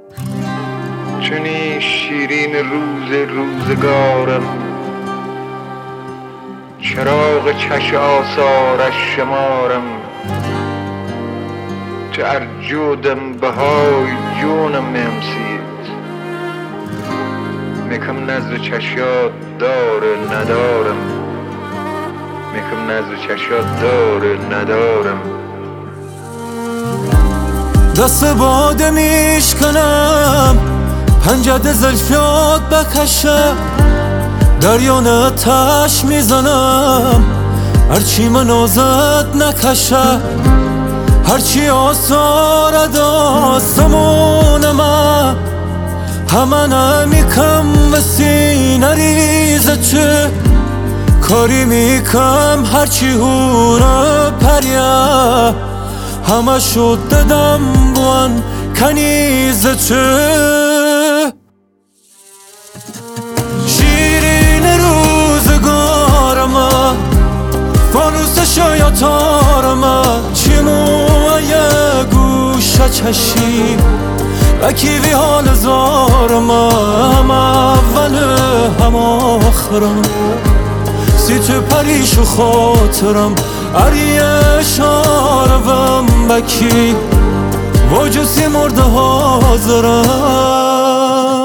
چنین شیرین روزگارم، چراغ چش آثارش شمارم. چه ارجودم بهای جونم میمسید، میکم نظر چشات داره ندارم، میکم نظر چشات داره ندارم. دست باده میشکنم، پنجد زلفیات بکشم، دریان آتش میزنم، هرچی من آزد نکشه، هرچی آثار داستمون من همه نمیکم و سینه ریزه چه کاری میکم، هرچی هورا پریا همه شد دادم بوان کنیزه چه. شیرین روزگارم، فانوس شایطارم، چیموی گوشه چشی و کیوی حال زارم، هم اول هم آخرم، سی تو پریش و خاطرم، اریه شارم بکی واجسی مرده حاضرم.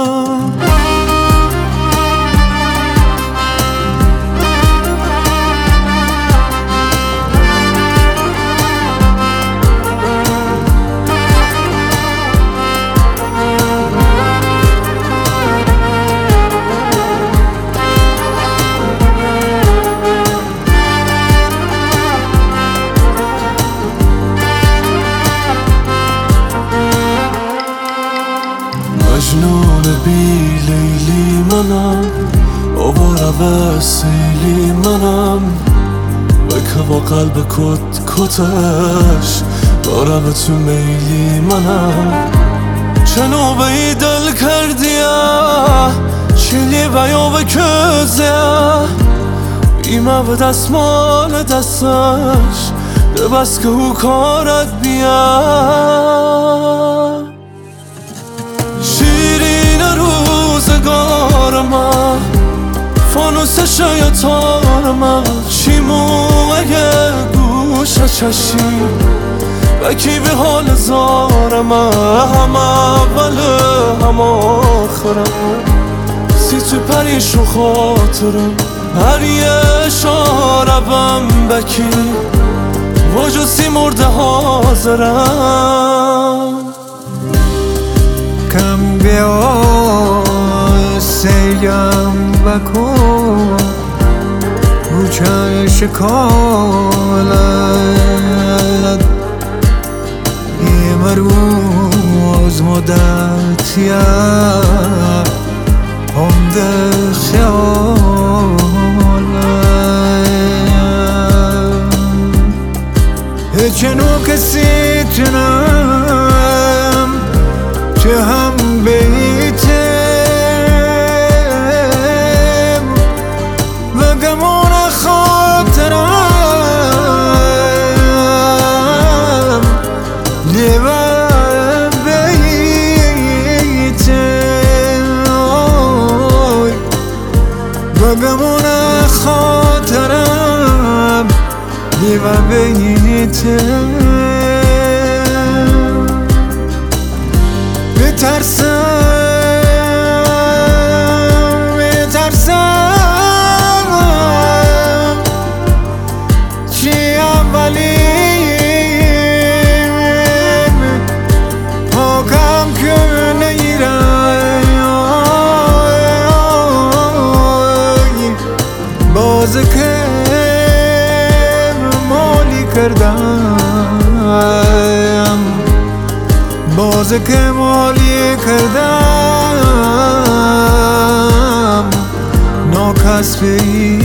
مجنون بی لیلی منم، آواره و سیلی منم، بکه با قلب کتش دارم تو میلی منم. چنو به دل کردیه چلی بیا به کزه، بیمه به دستمال دستش ده بس که او کارت بیا. شیرین روزگارم، فانوس شایطارم، چیموی گوشه چشی و کی به حال زارم، هم اول هم آخرم، سی تو پریش و خاطرم، هر یه شاربم بکی واجسی مرده حاضرم. کم بیا سیم بکن رو چشم کالت، یه روز مدتیه هم ده خیالت، چنو کسی تنم چه هم بیتم و گمون خاطرم لیوان بیتم و گمون خاطرم لیوان بیتم. میترسم چی اولیم پاکم که نیرم، باز که مالی کردم، باز که مالی کردم ناکسبی